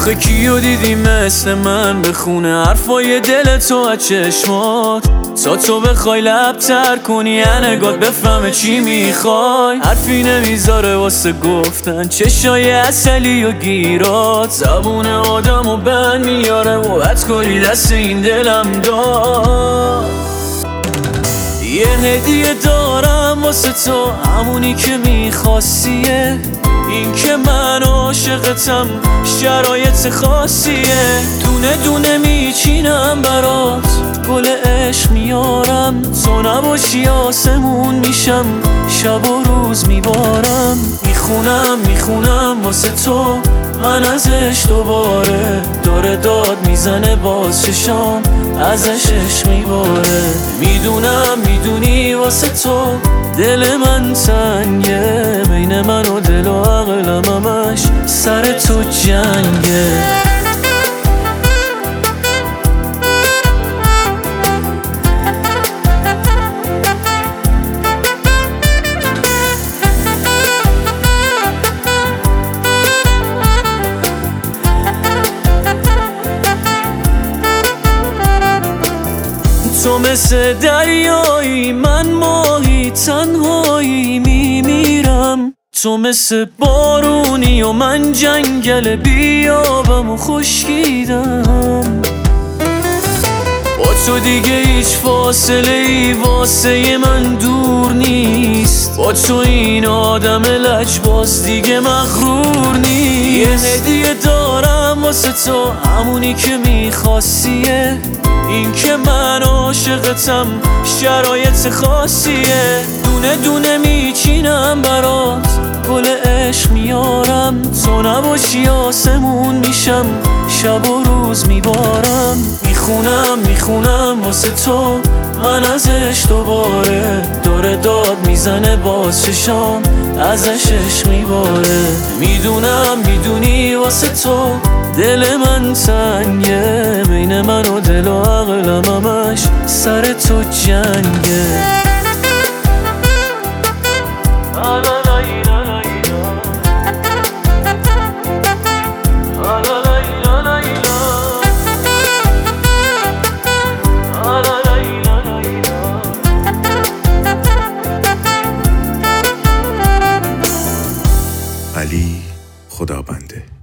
آخه کیو دیدی مثل من بخونه حرفای دل تو از چشمات، تا تو بخوای لب تر کنی نگات بفهمه چی میخوای. حرفی نمیذاره واسه گفتن چشای عسلی و گیرات، زبون آدمو بند میاره و بد کاری دست این دلم داد. یه هدیه دارم واسه تو، همونی که میخواستیه، این که من عاشقتم شرایط خاصیه. دونه دونه میچینم برات، گل عشق میارم، تو نباشی آسمون میشم، شب و روز میبارم. میخونم واسه تو من ازش دوباره، داره داد میزنه باز چشام ازش عشق میباره. میدونی واسه تو دل من تنگه، بین من و دل و عقلم همش سر تو جنگه. تو مثل دریایی، من ماهی تنهایی میمیرم. تو مثل بارونی و من جنگل بیابم و خشکیدم. با تو دیگه هیچ فاصله ای واسه من دور نیست، با تو این آدم لجباز دیگه مغرور نیست. یه هدیه دارم واسه تو، همونی که میخواستیه، این که من عاشقتم شرایط خاصیه. دونه دونه میچینم برات، گل عشق میارم، تو نباشی آسمون میشم، شب و روز میبارم. میخونم واسه تو من ازش دوباره، داره داد میزنه باز چشام ازش عشق میباره. میدونی واسه تو دل من تنگه، بین من و دل و عقلم همش سر تو جنگه. علی خدابنده.